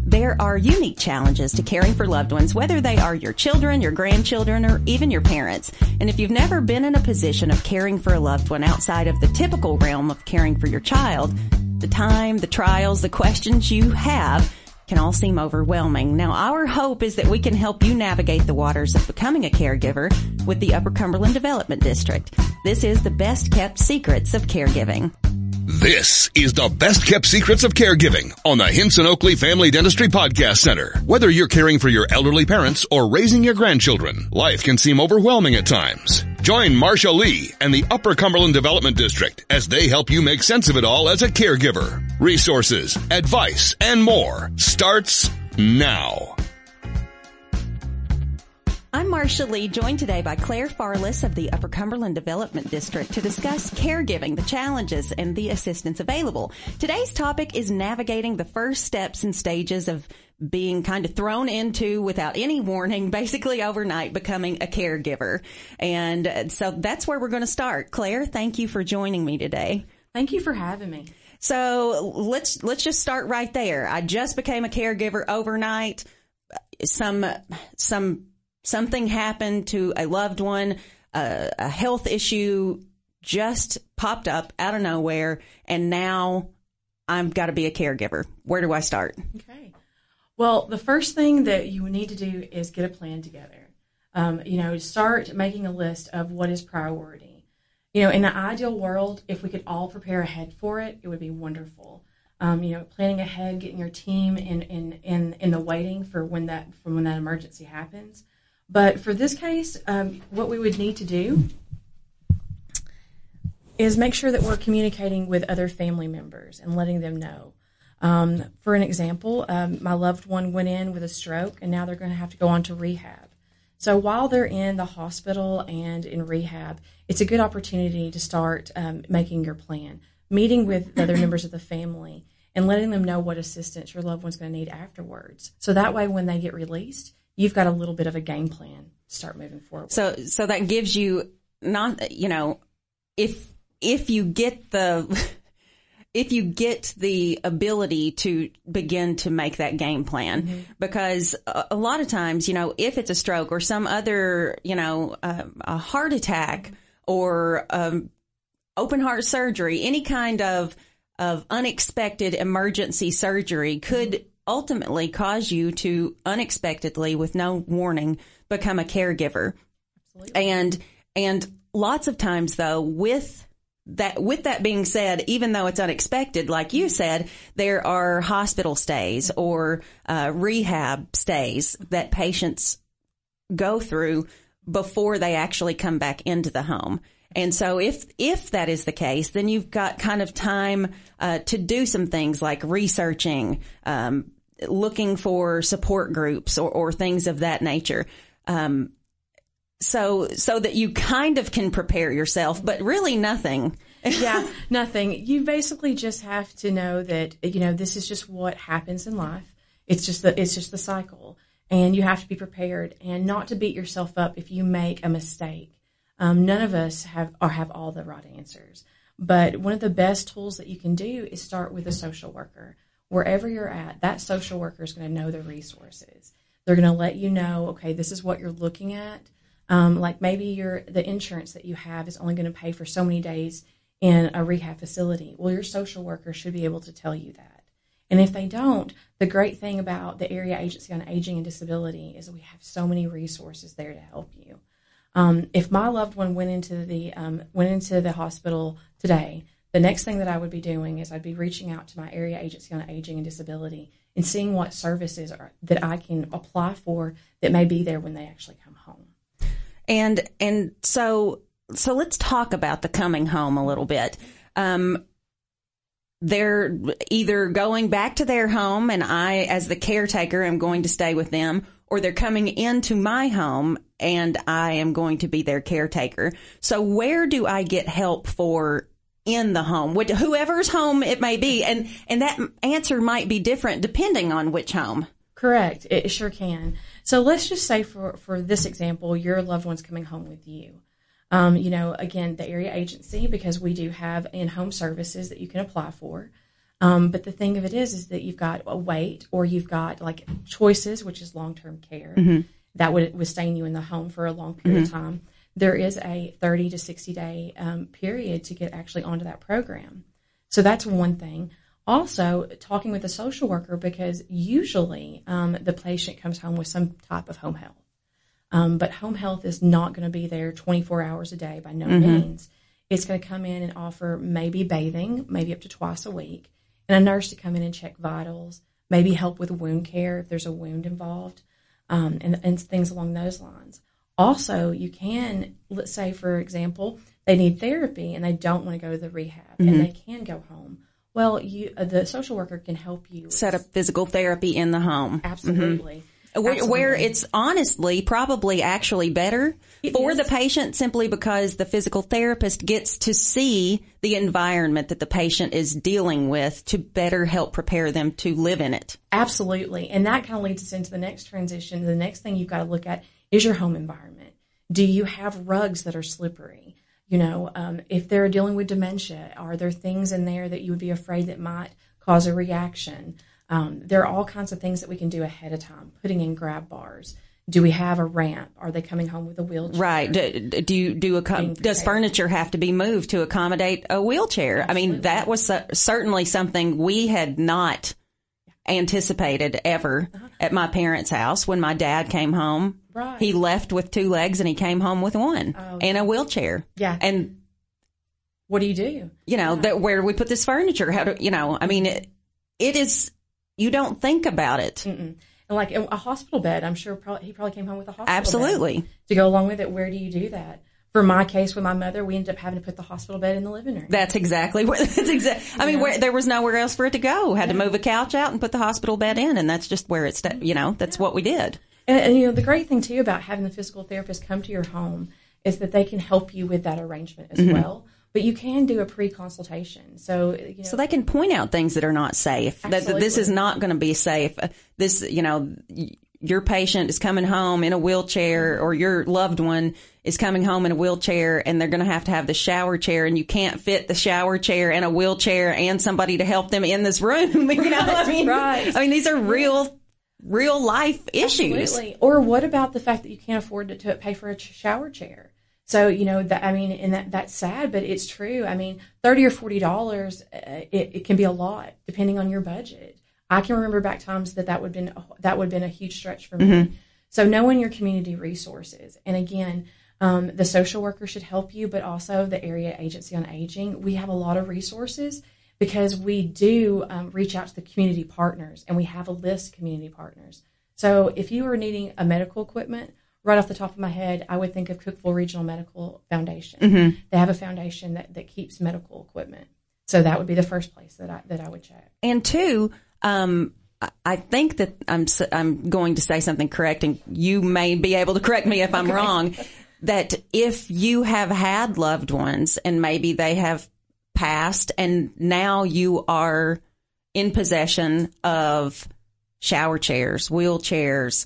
There are unique challenges to caring for loved ones, whether they are your children, your grandchildren, or even your parents. And if you've never been in a position of caring for a loved one outside of the typical realm of caring for your child, the time, the trials, the questions you have can all seem overwhelming. Now, our hope is that we can help you navigate the waters of becoming a caregiver with the Upper Cumberland Development District. This is the best kept secrets of caregiving. This is the Best Kept Secrets of Caregiving on the Hinson Oakley Family Dentistry Podcast Center. Whether you're caring for your elderly parents or raising your grandchildren, life can seem overwhelming at times. Join Marsha Lee and the Upper Cumberland Development District as they help you make sense of it all as a caregiver. Resources, advice, and more starts now. I'm Marsha Lee, joined today by Claire Farless of the Upper Cumberland Development District to discuss caregiving, the challenges, and the assistance available. Today's topic is navigating the first steps and stages of being kind of thrown into, without any warning, basically overnight, becoming a caregiver. And so that's where we're going to start. Claire, thank you for joining me today. Thank you for having me. So let's just start right there. I just became a caregiver overnight. Something happened to a loved one, a health issue just popped up out of nowhere, and now I've got to be a caregiver. Where do I start? Okay. Well, the first thing that you need to do is get a plan together. Start making a list of what is priority. In the ideal world, if we could all prepare ahead for it, it would be wonderful. Planning ahead, getting your team in the waiting for when that emergency happens. But for this case, what we would need to do is make sure that we're communicating with other family members and letting them know. For an example, my loved one went in with a stroke, and now they're going to have to go on to rehab. So while they're in the hospital and in rehab, it's a good opportunity to start making your plan, meeting with the other members of the family, and letting them know what assistance your loved one's going to need afterwards. So that way, when they get released, you've got a little bit of a game plan to start moving forward. So that gives you if you get the ability to begin to make that game plan, because a lot of times, if it's a stroke or some other, a heart attack or open heart surgery, any kind of unexpected emergency surgery could ultimately cause you to unexpectedly, with no warning, become a caregiver. Absolutely. And lots of times, though, with that being said, even though it's unexpected, like you said, there are hospital stays or rehab stays that patients go through before they actually come back into the home. And so if that is the case, then you've got kind of time to do some things like researching, looking for support groups or things of that nature. So that you kind of can prepare yourself, but really nothing. Yeah, nothing. You basically just have to know that, this is just what happens in life. It's just the cycle, and you have to be prepared and not to beat yourself up if you make a mistake. None of us have all the right answers, but one of the best tools that you can do is start with a social worker. Wherever you're at, that social worker is going to know the resources. They're going to let you know, okay, this is what you're looking at. Like maybe the insurance that you have is only going to pay for so many days in a rehab facility. Well, your social worker should be able to tell you that. And if they don't, the great thing about the Area Agency on Aging and Disability is that we have so many resources there to help you. If my loved one went into the hospital today, the next thing that I would be doing is I'd be reaching out to my Area Agency on Aging and Disability and seeing what services that I can apply for that may be there when they actually come home. And so let's talk about the coming home a little bit. They're either going back to their home and I, as the caretaker, am going to stay with them, or they're coming into my home and I am going to be their caretaker. So where do I get help for in the home, whoever's home it may be? And that answer might be different depending on which home. Correct. It sure can. So let's just say for this example, your loved one's coming home with you. Again, the area agency, because we do have in-home services that you can apply for. But the thing of it is that you've got a wait, or you've got like choices, which is long-term care that would staying you in the home for a long period of time. There is a 30 to 60 day period to get actually onto that program. So that's one thing. Also, talking with a social worker, because usually the patient comes home with some type of home health. But home health is not going to be there 24 hours a day by no means. It's going to come in and offer maybe bathing, maybe up to twice a week, and a nurse to come in and check vitals, maybe help with wound care if there's a wound involved, and things along those lines. Also, you can, let's say, for example, they need therapy and they don't want to go to the rehab and they can go home. Well, the social worker can help you set up physical therapy in the home. Absolutely. Where it's honestly probably actually better for the patient, simply because the physical therapist gets to see the environment that the patient is dealing with to better help prepare them to live in it. Absolutely. And that kind of leads us into the next transition. The next thing you've got to look at is your home environment. Do you have rugs that are slippery? If they're dealing with dementia, are there things in there that you would be afraid that might cause a reaction? There are all kinds of things that we can do ahead of time. Putting in grab bars. Do we have a ramp? Are they coming home with a wheelchair? Right. Does furniture have to be moved to accommodate a wheelchair? Absolutely. I mean, that was certainly something we had not anticipated ever at my parents' house. When my dad came home, he left with 2 legs and he came home with 1 and a wheelchair. Yeah. And what do you do? Where do we put this furniture? How do, I mean, it is, you don't think about it. And like a hospital bed, I'm sure he probably came home with a hospital Absolutely. bed to go along with it. Where do you do that? For my case with my mother, we ended up having to put the hospital bed in the living room. That's exactly where. I mean, there was nowhere else for it to go. Had to move a couch out and put the hospital bed in, and that's just where it's. That's what we did. And the great thing too about having the physical therapist come to your home is that they can help you with that arrangement as well. But you can do a pre-consultation, so they can point out things that are not safe. That this is not going to be safe. This, your patient is coming home in a wheelchair, or your loved one is coming home in a wheelchair, and they're going to have the shower chair, and you can't fit the shower chair and a wheelchair and somebody to help them in this room. Right. I mean, these are real life issues. Absolutely. Or what about the fact that you can't afford to pay for a shower chair? So, that's sad, but it's true. I mean, $30 or $40, it can be a lot depending on your budget. I can remember back times that would have been a huge stretch for me. So knowing your community resources, and again, the social worker should help you, but also the Area Agency on Aging. We have a lot of resources because we do reach out to the community partners, and we have a list of community partners. So if you are needing a medical equipment, right off the top of my head, I would think of Cookeville Regional Medical Foundation. They have a foundation that keeps medical equipment. So that would be the first place that I would check. And 2, I think that I'm going to say something correct, and you may be able to correct me if I'm wrong, that if you have had loved ones and maybe they have passed and now you are in possession of shower chairs, wheelchairs,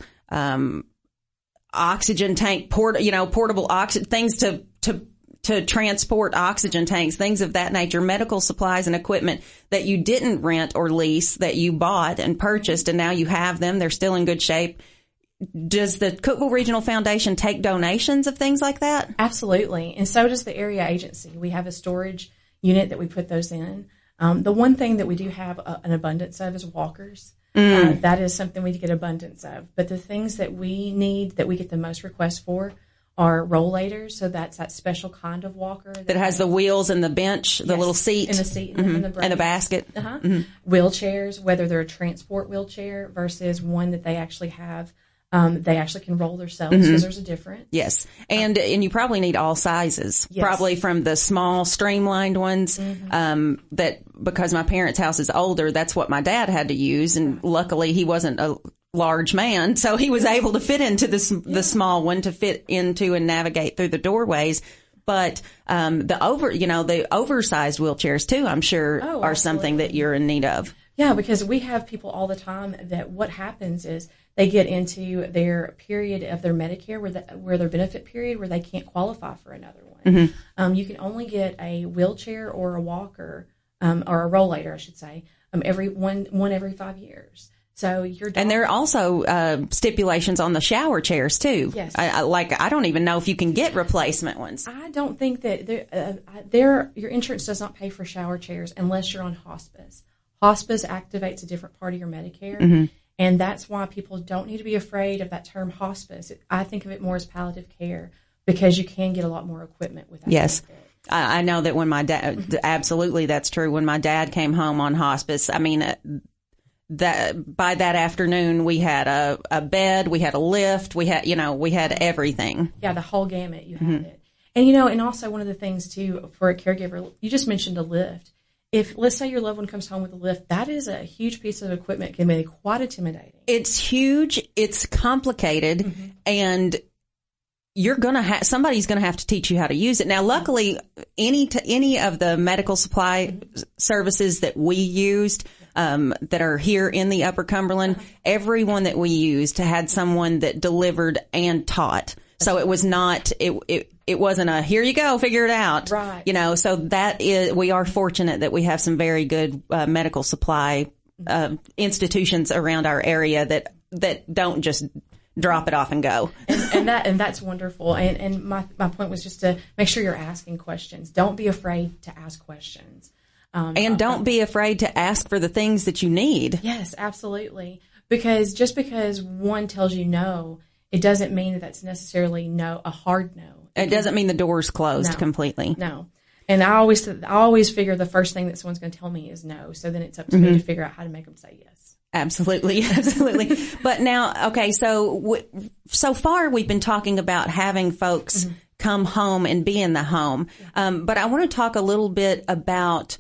oxygen tank, portable oxygen, things to transport oxygen tanks, things of that nature, medical supplies and equipment that you didn't rent or lease, that you bought and purchased, and now you have them, they're still in good shape. Does the Cookeville Regional Foundation take donations of things like that? Absolutely. And so does the Area Agency. We have a storage unit that we put those in. The one thing that we do have an abundance of is walkers. That is something we get abundance of. But the things that we need, that we get the most requests for, are rollators. So that's that special kind of walker that has the wheels and the bench, the little seat, and the seat and the basket. Wheelchairs, whether they're a transport wheelchair versus one that they actually have. They actually can roll themselves, because there's a difference. Yes. And you probably need all sizes, probably from the small streamlined ones, that, because my parents' house is older, that's what my dad had to use. And luckily he wasn't a large man, so he was able to fit into the small one, to fit into and navigate through the doorways. But the oversized wheelchairs too, I'm sure, are something that you're in need of. Yeah, because we have people all the time that what happens is they get into their period of their Medicare, where their benefit period, where they can't qualify for another one. You can only get a wheelchair or a walker, or a rollator, I should say, every 5 years. So and there are also stipulations on the shower chairs too. Yes. I don't even know if you can get replacement ones. I don't think that your insurance does not pay for shower chairs unless you're on hospice. Hospice activates a different part of your Medicare. Mm-hmm. And that's why people don't need to be afraid of that term hospice. I think of it more as palliative care because you can get a lot more equipment with that. Yes. I know that when my dad, absolutely, that's true. When my dad came home on hospice, I mean, that by that afternoon we had a bed, we had a lift, we had everything. Yeah, the whole gamut. You had it. And and also one of the things too for a caregiver, you just mentioned a lift. If let's say your loved one comes home with a lift, that is a huge piece of equipment. It can be quite intimidating. It's huge. It's complicated, and somebody's gonna have to teach you how to use it. Now, luckily, any of the medical supply services that we used, that are here in the Upper Cumberland, everyone that we used had someone that delivered and taught. So it was not, it wasn't a, here you go, figure it out. Right. So we are fortunate that we have some very good, medical supply, institutions around our area that don't just drop it off and go. And that's wonderful. And my point was just to make sure you're asking questions. Don't be afraid to ask questions. And don't be afraid to ask for the things that you need. Yes, absolutely. Because just because one tells you no, it doesn't mean that that's necessarily a hard no. It doesn't mean the door's closed completely. No. And I always figure the first thing that someone's going to tell me is no. So then it's up to me to figure out how to make them say yes. Absolutely. Absolutely. But now, okay, so far we've been talking about having folks come home and be in the home. But I want to talk a little bit about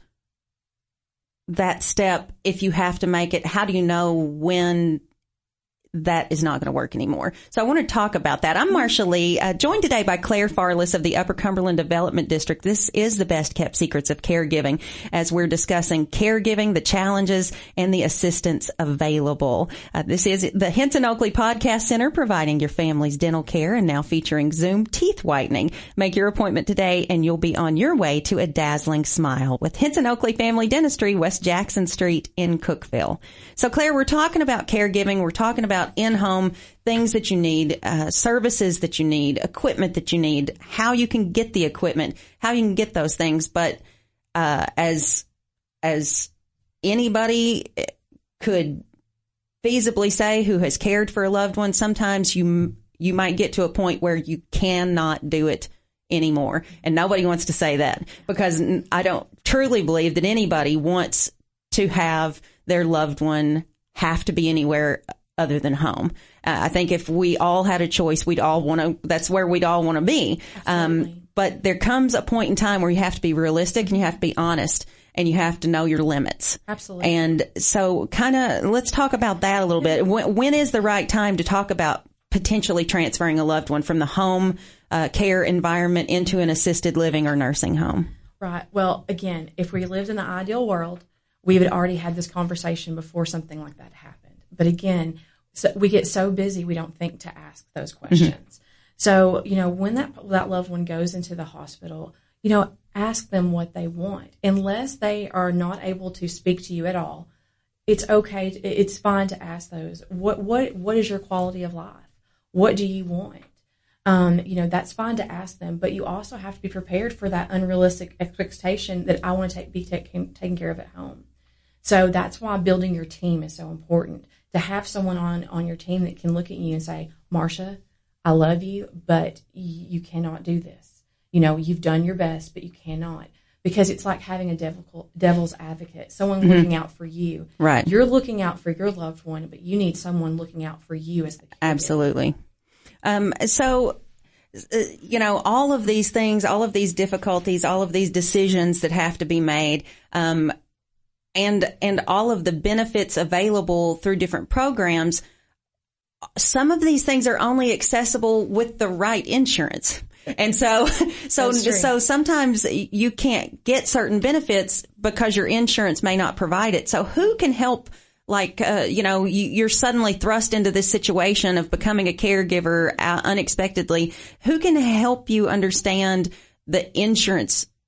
that step. If you have to make it, how do you know when that is not going to work anymore? So I want to talk about that. I'm Marsha Lee, joined today by Claire Farless of the Upper Cumberland Development District. This is the Best Kept Secrets of Caregiving, as we're discussing caregiving, the challenges, and the assistance available. This is the Hinson Oakley Podcast Center, providing your family's dental care, and now featuring Zoom teeth whitening. Make your appointment today, and you'll be on your way to a dazzling smile with Hinson Oakley Family Dentistry, West Jackson Street in Cookeville. So, Claire, we're talking about caregiving. We're talking about in-home things that you need, services that you need, equipment that you need, how you can get the equipment, how you can get those things. But as anybody could feasibly say who has cared for a loved one, sometimes you might get to a point where you cannot do it anymore. And nobody wants to say that, because I don't truly believe that anybody wants to have their loved one have to be anywhere other than home. I think if we all had a choice, that's where we'd all want to be. But there comes a point in time where you have to be realistic and you have to be honest and you have to know your limits. Absolutely. And so let's talk about that a little bit. When is the right time to talk about potentially transferring a loved one from the home care environment into an assisted living or nursing home? Right. Well, again, if we lived in the ideal world, we would already had this conversation before something like that happened. But again, we get so busy, we don't think to ask those questions. So, when that loved one goes into the hospital, ask them what they want. Unless they are not able to speak to you at all, it's okay. It's fine to ask those. What is your quality of life? What do you want? That's fine to ask them, but you also have to be prepared for that unrealistic expectation that I want to be taken care of at home. So that's why building your team is so important. To have someone on your team that can look at you and say, Marsha, I love you, but you cannot do this. You've done your best, but you cannot. Because it's like having a devil's advocate, someone looking out for you. Right. You're looking out for your loved one, but you need someone looking out for you as the caregiver. Absolutely. All of these things, all of these difficulties, all of these decisions that have to be made, and all of the benefits available through different programs, some of these things are only accessible with the right insurance. And so sometimes you can't get certain benefits because your insurance may not provide it. So who can help? You're suddenly thrust into this situation of becoming a caregiver unexpectedly. Who can help you understand the insurance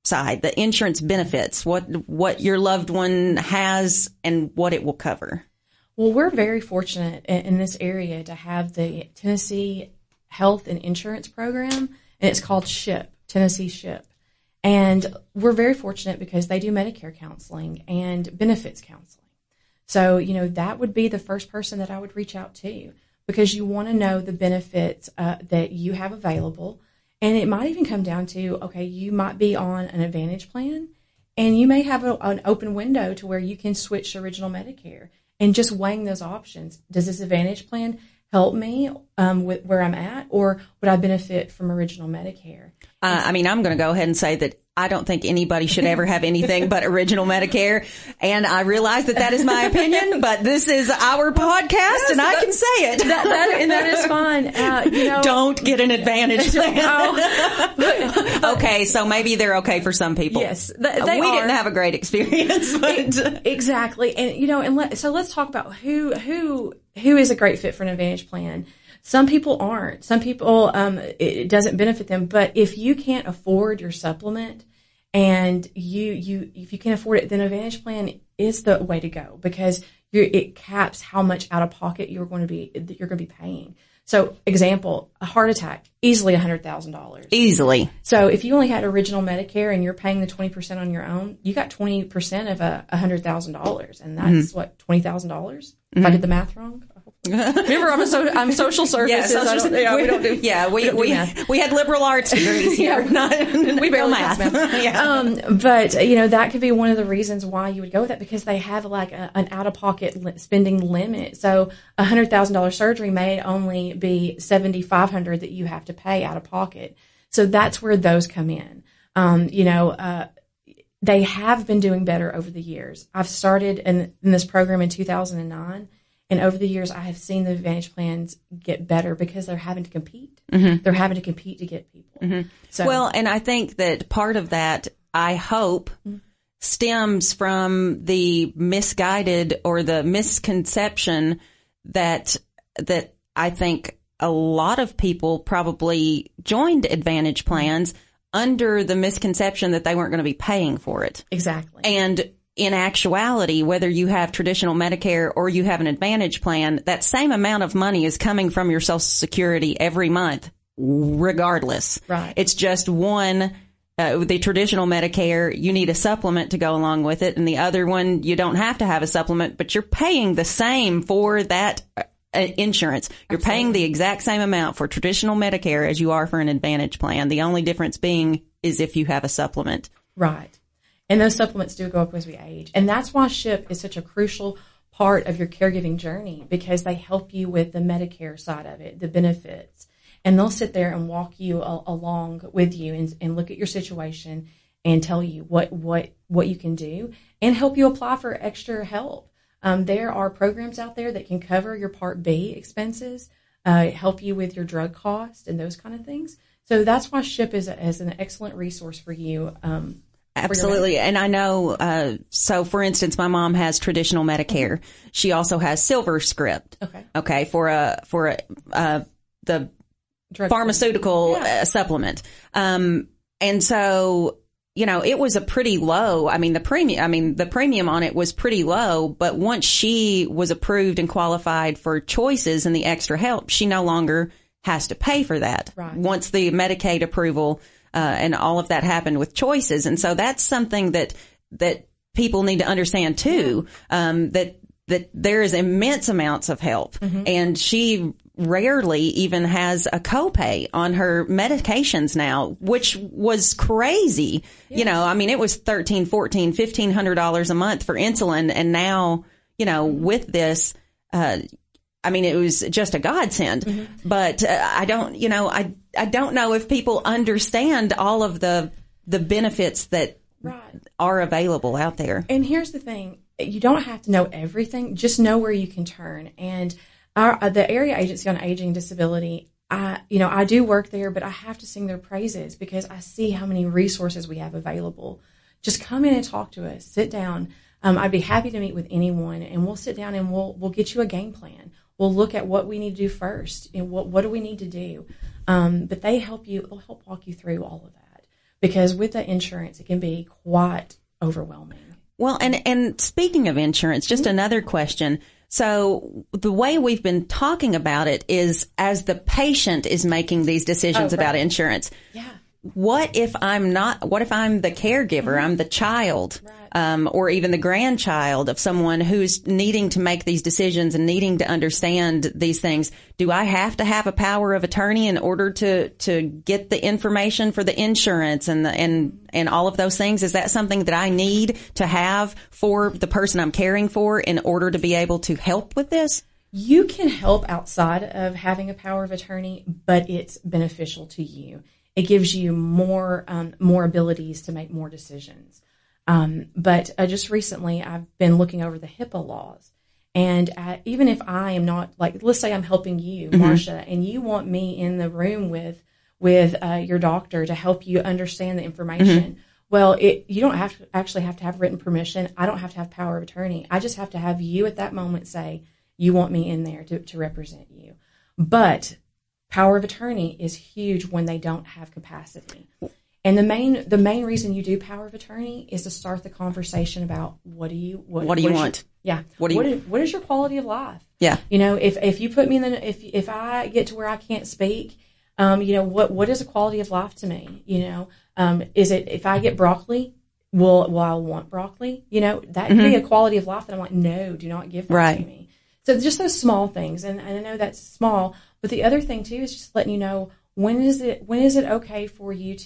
side, the insurance benefits, what your loved one has and what it will cover? Well, we're very fortunate in this area to have the Tennessee Health and Insurance Program, and it's called SHIP, Tennessee SHIP. And we're very fortunate because they do Medicare counseling and benefits counseling. So, that would be the first person that I would reach out to, because you want to know the benefits that you have available. And it might even come down to, okay, you might be on an Advantage plan, and you may have an open window to where you can switch to Original Medicare. And just weighing those options. Does this Advantage plan help me with where I'm at, or would I benefit from Original Medicare? I'm going to go ahead and say that I don't think anybody should ever have anything but Original Medicare. And I realize that is my opinion, but this is our podcast, yes, and I can say it. That is fine. Don't get an Advantage plan. Okay, so maybe they're okay for some people. Yes, we didn't have a great experience. But. Exactly. And, so let's talk about who is a great fit for an Advantage plan. Some people aren't. Some people, it doesn't benefit them. But if you can't afford your supplement and if you can't afford it, then Advantage plan is the way to go, because it caps how much out of pocket you're going to be paying. So, example, a heart attack, easily $100,000. Easily. So if you only had Original Medicare and you're paying the 20% on your own, you got 20% of $100,000, and that's $20,000. If I did the math wrong. Remember, I'm social services. Yeah, we don't do. Yeah, we had liberal arts degrees here. We barely math. Yeah. But that could be one of the reasons why you would go with that, because they have like an out of pocket spending limit. So $100,000 surgery may only be $7,500 that you have to pay out of pocket. So that's where those come in. They have been doing better over the years. I've started in this program in 2009. And over the years, I have seen the Advantage plans get better because they're having to compete. Mm-hmm. They're having to compete to get people. Mm-hmm. So, well, and I think that part of that, I hope, stems from the misguided or the misconception that I think a lot of people probably joined Advantage plans under the misconception that they weren't going to be paying for it. Exactly. And in actuality, whether you have traditional Medicare or you have an Advantage plan, that same amount of money is coming from your Social Security every month, regardless. Right. It's just one, the traditional Medicare, you need a supplement to go along with it, and the other one, you don't have to have a supplement, but you're paying the same for that insurance. You're Absolutely. Paying the exact same amount for traditional Medicare as you are for an Advantage plan. The only difference being is if you have a supplement. Right. And those supplements do go up as we age. And that's why SHIP is such a crucial part of your caregiving journey, because they help you with the Medicare side of it, the benefits. And they'll sit there and walk you along with you and look at your situation and tell you what you can do and help you apply for extra help. There are programs out there that can cover your Part B expenses, help you with your drug cost and those kind of things. So that's why SHIP is an excellent resource for you. Absolutely. And I know, so for instance, my mom has traditional Medicare. Mm-hmm. She also has Silver Script. Okay. For the drug pharmaceutical supplement. And so, it was a pretty low. The premium on it was pretty low, but once she was approved and qualified for choices and the extra help, she no longer has to pay for that. Right. Once the Medicaid approval and all of that happened with choices. And so that's something that people need to understand too, that there is immense amounts of help. Mm-hmm. And she rarely even has a copay on her medications now, which was crazy. Yes. It was $1,300, $1,400, $1,500 a month for insulin. And now, with this, it was just a godsend. Mm-hmm. But I don't know if people understand all of the benefits that are available out there. And here's the thing. You don't have to know everything. Just know where you can turn. And the Area Agency on Aging and Disability, I do work there, but I have to sing their praises because I see how many resources we have available. Just come in and talk to us. Sit down. I'd be happy to meet with anyone, and we'll sit down and we'll get you a game plan. We'll look at what we need to do first and what do we need to do. But they'll help walk you through all of that, because with the insurance, it can be quite overwhelming. Well, and speaking of insurance, just another question. So the way we've been talking about it is as the patient is making these decisions about insurance. Yeah. What if I'm the caregiver, I'm the child, or even the grandchild of someone who's needing to make these decisions and needing to understand these things? Do I have to have a power of attorney in order to get the information for the insurance and all of those things? Is that something that I need to have for the person I'm caring for in order to be able to help with this? You can help outside of having a power of attorney, but it's beneficial to you. It gives you more abilities to make more decisions. But just recently, I've been looking over the HIPAA laws. And even if I am not, like, let's say I'm helping you, Marsha, and you want me in the room with your doctor to help you understand the information, well, you don't have to have written permission. I don't have to have power of attorney. I just have to have you at that moment say, you want me in there to represent you. But power of attorney is huge when they don't have capacity. And the main reason you do power of attorney is to start the conversation about what do you want? What is your quality of life? Yeah. If you put me in if I get to where I can't speak, what is a quality of life to me? Is it if I get broccoli, will I want broccoli? That could be a quality of life that I'm like, no, do not give that to me. So just those small things, and I know that's small, but the other thing too is just letting you know when is it okay for you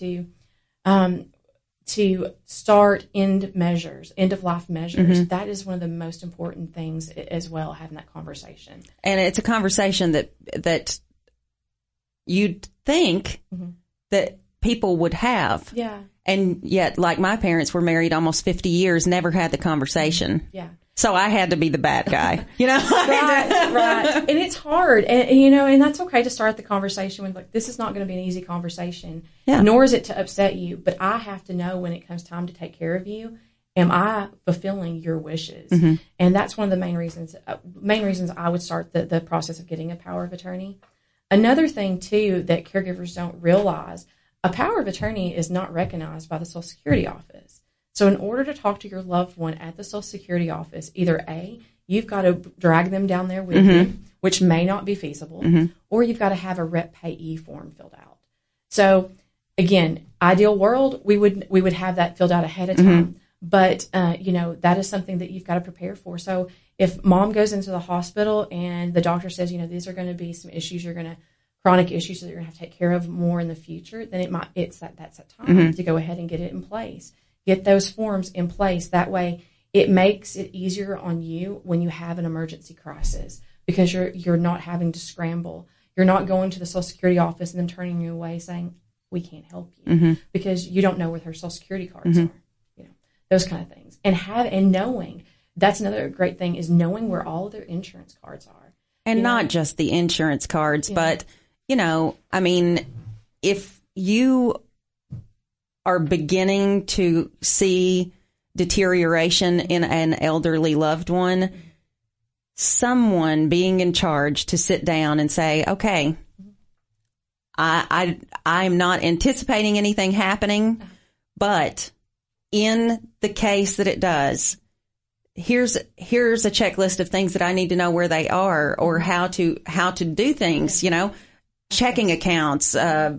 to start end of life measures. That is one of the most important things as well, having that conversation. And it's a conversation that you'd think that people would have. Yeah. And yet, like my parents were married almost 50 years, never had the conversation. Yeah. So I had to be the bad guy, Right. And it's hard. And that's okay to start the conversation with, like, this is not going to be an easy conversation, nor is it to upset you. But I have to know when it comes time to take care of you, am I fulfilling your wishes? And that's one of the main reasons I would start the process of getting a power of attorney. Another thing, too, that caregivers don't realize, a power of attorney is not recognized by the Social Security office. So in order to talk to your loved one at the Social Security office, either A, you've got to drag them down there with you, which may not be feasible, or you've got to have a rep payee form filled out. So again, ideal world, we would have that filled out ahead of time. But, that is something that you've got to prepare for. So if mom goes into the hospital and the doctor says, these are going to be some issues chronic issues that you're going to have to take care of more in the future, then that's that time to go ahead and get it in place. Get those forms in place. That way it makes it easier on you when you have an emergency crisis, because you're not having to scramble. You're not going to the Social Security office and then turning you away saying, we can't help you because you don't know where her Social Security cards are. Those kind of things. And knowing, that's another great thing, is knowing where all of their insurance cards are. And not just the insurance cards, but, if you are beginning to see deterioration in an elderly loved one, someone being in charge to sit down and say, okay, I'm not anticipating anything happening, but in the case that it does, here's a checklist of things that I need to know where they are, or how to do things, checking accounts,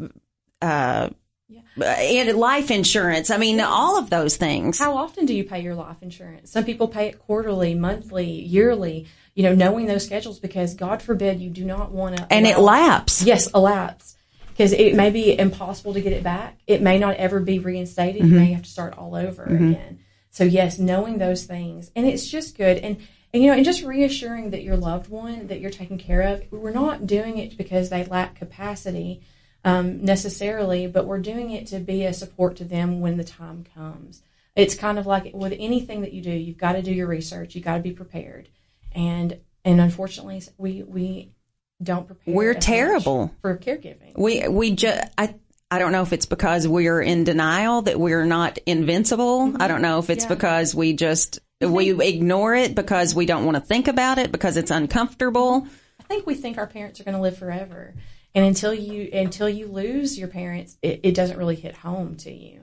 and life insurance. All of those things. How often do you pay your life insurance? Some people pay it quarterly, monthly, yearly, knowing those schedules, because God forbid you do not want to. And it lapse. Yes, a lapse. Because it may be impossible to get it back. It may not ever be reinstated. You may have to start all over again. So yes, knowing those things. And it's just good. And just reassuring that your loved one that you're taking care of, we're not doing it because they lack capacity necessarily, but we're doing it to be a support to them when the time comes. It's kind of like with anything that you do, you've got to do your research. You've got to be prepared. And unfortunately, we don't prepare. We're terrible for caregiving. I don't know if it's because we're in denial that we're not invincible. I don't know if it's because we ignore it because we don't want to think about it because it's uncomfortable. I think we think our parents are going to live forever. And until you lose your parents, it doesn't really hit home to you.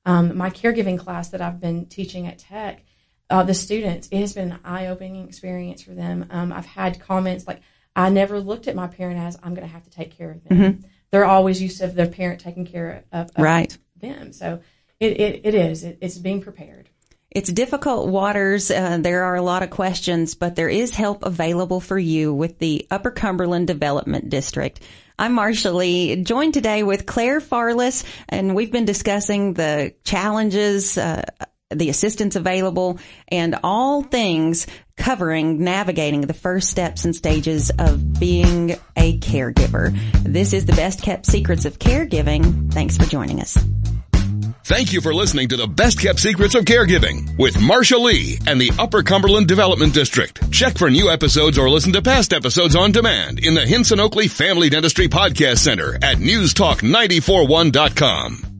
My caregiving class that I've been teaching at Tech, the students, it has been an eye-opening experience for them. I've had comments like, I never looked at my parent as I'm going to have to take care of them. Mm-hmm. They're always used to their parent taking care of them. So it's being prepared. It's difficult waters. There are a lot of questions, but there is help available for you with the Upper Cumberland Development District. I'm Marsha Lee, joined today with Claire Farless, and we've been discussing the challenges, the assistance available, and all things covering navigating the first steps and stages of being a caregiver. This is the Best Kept Secrets of Caregiving. Thanks for joining us. Thank you for listening to the Best Kept Secrets of Caregiving with Marsha Lee and the Upper Cumberland Development District. Check for new episodes or listen to past episodes on demand in the Hinson Oakley Family Dentistry Podcast Center at newstalk941.com.